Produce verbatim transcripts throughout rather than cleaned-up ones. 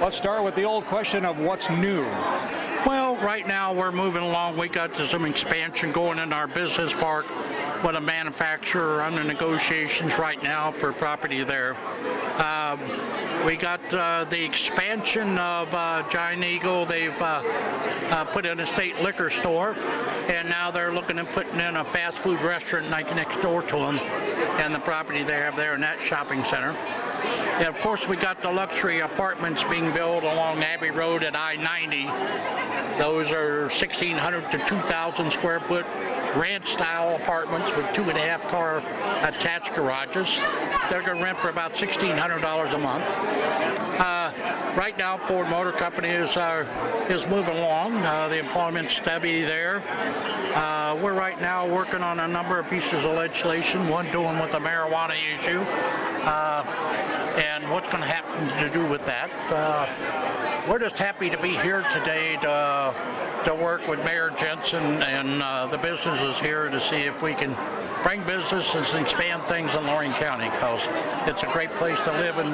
Let's start with the old question of what's new. Well, right now we're moving along. We got some expansion going in our business park with a manufacturer under negotiations right now for property there. Um, we got uh, the expansion of uh, Giant Eagle. They've uh, uh, put in a state liquor store, and now they're looking at putting in a fast food restaurant like next door to them, and the property they have there in that shopping center. And of course, we got the luxury apartments being built along Abbey Road at I ninety. Those are sixteen hundred to two thousand square foot ranch-style apartments with two and a half car attached garages. They're going to rent for about sixteen hundred dollars a month. Uh, right now, Ford Motor Company is uh, is moving along. Uh, the employment's steady there. Uh, we're right now working on a number of pieces of legislation. One doing with the marijuana issue, uh, and what's going to happen to do with that. Uh, we're just happy to be here today to to work with Mayor Jensen and uh, the businesses here to see if we can bring businesses and expand things in Lorain County, because it's a great place to live in.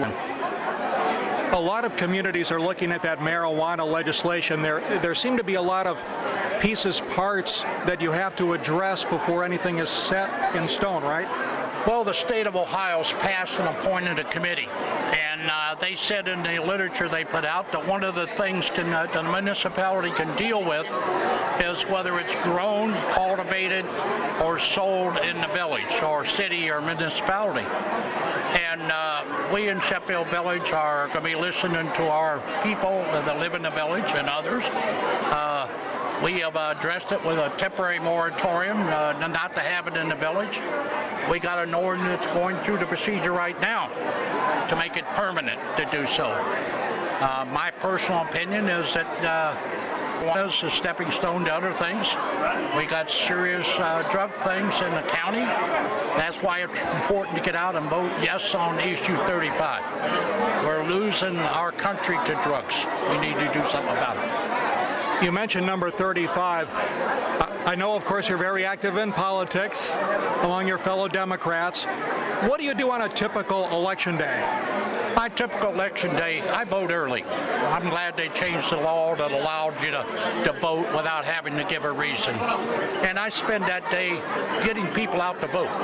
A lot of communities are looking at that marijuana legislation. There, there seem to be a lot of pieces, parts that you have to address before anything is set in stone, right? Well, the state of Ohio's passed and appointed a committee, and uh, they said in the literature they put out that one of the things can, uh, the municipality can deal with is whether it's grown, cultivated, or sold in the village, or city, or municipality. And uh, we in Sheffield Village are going to be listening to our people that live in the village and others. Uh, We have uh, addressed it with a temporary moratorium, uh, not to have it in the village. We got an ordinance going through the procedure right now to make it permanent to do so. Uh, my personal opinion is that uh, one is a stepping stone to other things. We got serious uh, drug things in the county. That's why it's important to get out and vote yes on issue thirty-five. We're losing our country to drugs. We need to do something about it. You mentioned number thirty-five. I know, of course, you're very active in politics among your fellow Democrats. What do you do on a typical election day? My typical election day, I vote early. I'm glad they changed the law that allowed you to, to vote without having to give a reason. And I spend that day getting people out to vote.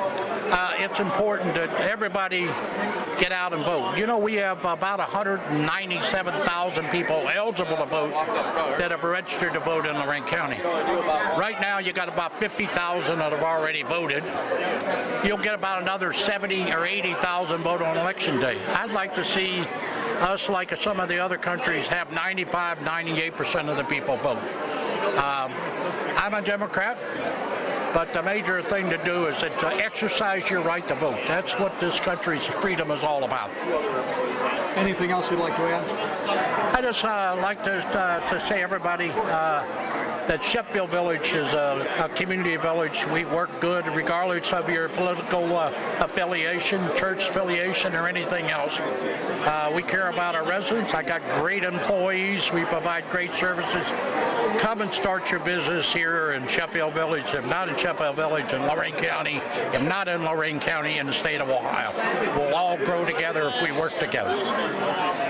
Uh, it's important that everybody get out and vote. You know, we have about one hundred ninety-seven thousand people eligible to vote that have registered to vote in Lorain County. Right now, you got about fifty thousand that have already voted. You'll get about another seventy or eighty thousand vote on election day. I'd like to see us, like some of the other countries, have ninety-five, ninety-eight percent of the people vote. Um, I'm a Democrat. But the major thing to do is to exercise your right to vote. That's what this country's freedom is all about. Anything else you'd like to add? I just uh, like to, uh, to say, everybody, uh, that Sheffield Village is a, a community village. We work good regardless of your political uh, affiliation, church affiliation, or anything else. Uh, we care about our residents. I got great employees. We provide great services. Come and start your business here in Sheffield Village. If not in Sheffield Village, in Lorain County. If not in Lorain County, in the state of Ohio. We'll all grow together if we work together.